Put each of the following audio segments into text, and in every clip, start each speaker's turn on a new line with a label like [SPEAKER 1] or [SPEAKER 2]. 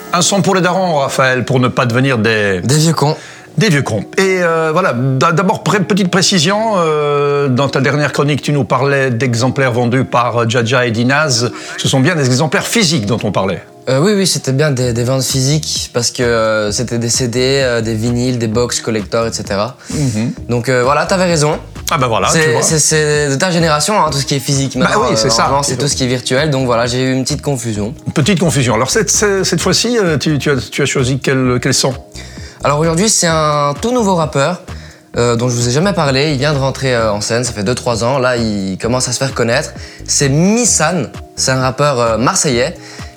[SPEAKER 1] Un son pour les darons, Raphaël, pour ne pas devenir des
[SPEAKER 2] vieux cons.
[SPEAKER 1] Des vieux cons. Et voilà, d'abord, petite précision, dans ta dernière chronique, tu nous parlais d'exemplaires vendus par Jaja et Dinaz. Ce sont bien des exemplaires physiques dont on parlait.
[SPEAKER 2] Oui, c'était bien des ventes physiques parce que c'était des CD, des vinyles, des box collector, etc. Donc voilà, t'avais raison.
[SPEAKER 1] Ah ben voilà, tu vois.
[SPEAKER 2] C'est de ta génération, hein, tout ce qui est physique. Maintenant,
[SPEAKER 1] oui, c'est ça.
[SPEAKER 2] C'est tout ce qui est virtuel, donc voilà, j'ai eu une petite confusion.
[SPEAKER 1] Une petite confusion. Alors cette fois-ci, tu as choisi quel son ?
[SPEAKER 2] Alors aujourd'hui, c'est un tout nouveau rappeur dont je vous ai jamais parlé. Il vient de rentrer en scène, ça fait 2-3 ans. Là, il commence à se faire connaître. C'est Missan, c'est un rappeur marseillais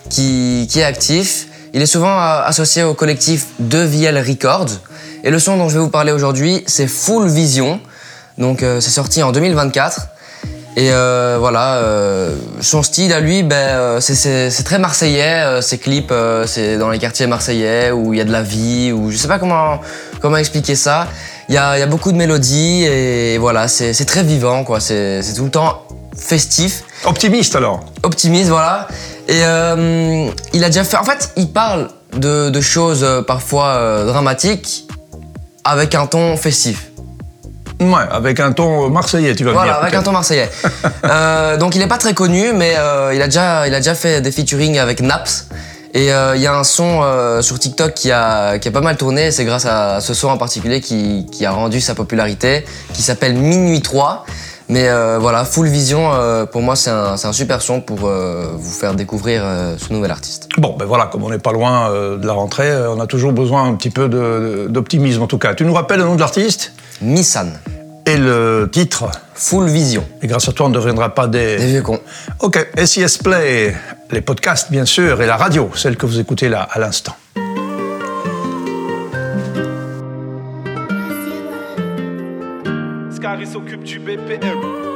[SPEAKER 2] qui est actif. Il est souvent associé au collectif 2VL Records. Et le son dont je vais vous parler aujourd'hui, c'est Full Vision. Donc c'est sorti en 2024. Et voilà, son style à lui, c'est très marseillais. Ses clips, c'est dans les quartiers marseillais où il y a de la vie, ou je sais pas comment expliquer ça. Il y a beaucoup de mélodies et voilà, c'est très vivant, quoi. C'est tout le temps festif.
[SPEAKER 1] Optimiste alors.
[SPEAKER 2] Optimiste, voilà. Et il a déjà fait. En fait, il parle de choses parfois dramatiques avec un ton festif.
[SPEAKER 1] Ouais, avec un ton marseillais, tu vas me dire.
[SPEAKER 2] Voilà, avec un ton marseillais. Donc il n'est pas très connu, mais il a déjà fait des featuring avec Naps. Et il y a un son sur TikTok qui a pas mal tourné. C'est grâce à ce son en particulier qui a rendu sa popularité, qui s'appelle Minuit 3. Mais voilà, Full Vision, pour moi, c'est un super son pour vous faire découvrir ce nouvel artiste.
[SPEAKER 1] Bon, ben voilà, comme on n'est pas loin de la rentrée, on a toujours besoin un petit peu d'optimisme en tout cas. Tu nous rappelles le nom de l'artiste ?
[SPEAKER 2] Missan.
[SPEAKER 1] Et le titre ?
[SPEAKER 2] Full Vision.
[SPEAKER 1] Et grâce à toi, on ne deviendra pas des
[SPEAKER 2] vieux cons.
[SPEAKER 1] Ok, SIS Play, les podcasts bien sûr, et la radio, celle que vous écoutez là à l'instant.
[SPEAKER 3] Scarry s'occupe du BPM.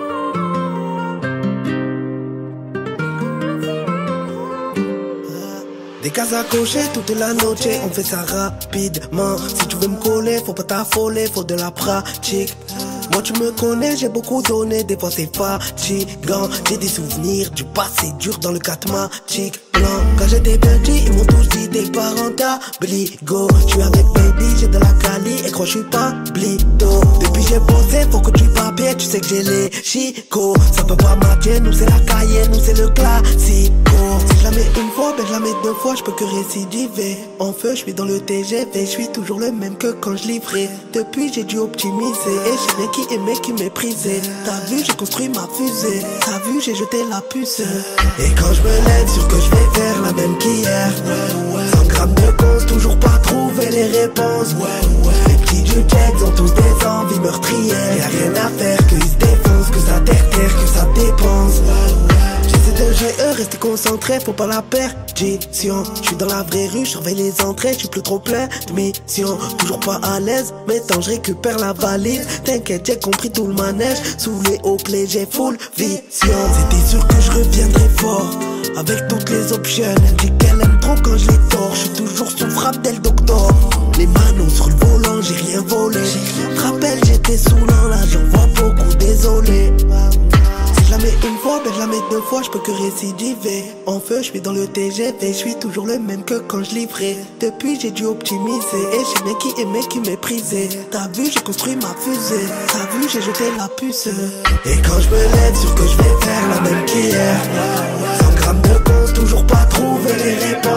[SPEAKER 4] Des cases à cocher toute la noche, on fait ça rapidement. Si tu veux me coller, faut pas t'affoler, faut de la pratique. Moi tu me connais, j'ai beaucoup donné, des fois c'est fatigant. J'ai des souvenirs du passé dur dans le catmatique blanc. Quand j'étais petit, ils m'ont tous dit des parents d'obligo. J'suis avec baby, j'ai de la quali et crois j'suis pas blido. Depuis j'ai bossé, faut que tu papier, tu sais que j'ai les chicots. Ça peut pas matcher, nous c'est la Cayenne, nous c'est le classico. Si je la mets une fois, ben je la mets 2 fois, je peux que récidiver. En feu, je suis dans le TGV, je suis toujours le même que quand je livrais. Depuis j'ai dû optimiser et j'ai qui aimait, qui méprisait. T'as vu, j'ai construit ma fusée. T'as vu, j'ai jeté la puce. Et quand je me lève, sûr que je vais faire la même qu'hier. 100 grammes de cause, toujours pas trouvé les réponses. Les petits du check ont tous des envies meurtrières. Y'a rien à faire, qu'ils se défoncent, que ça terre, que ça dépense. J'essaie de gérer, rester concentré, faut pas la perdition. J'suis dans la vraie rue, j'surveille les entrées, j'suis plus trop plein de mission. Toujours pas à l'aise, mais tant je récupère la valise. T'inquiète, j'ai compris tout le manège. Sous les hauts clés, j'ai full vision. C'était sûr que je reviendrais fort, avec toutes les options. Elle dit qu'elle aime trop quand je les torche. J'suis toujours sous frappe d'elle docteur. Les manos sur le volant, j'ai rien volé. Rappelle, j'étais saoulant, là j'en vois beaucoup, désolé. Si je la mets une fois, ben je la mets 2 fois, je peux que récidiver. En feu, je suis dans le TGV, je suis toujours le même que quand je livrais. Depuis, j'ai dû optimiser et j'aimais qui aimait, qui méprisait. T'as vu, j'ai construit ma fusée. T'as vu, j'ai jeté la puce. Et quand je me lève, sûr que je vais faire la même qu'hier. 100 grammes de cause, toujours pas trouvé les réponses.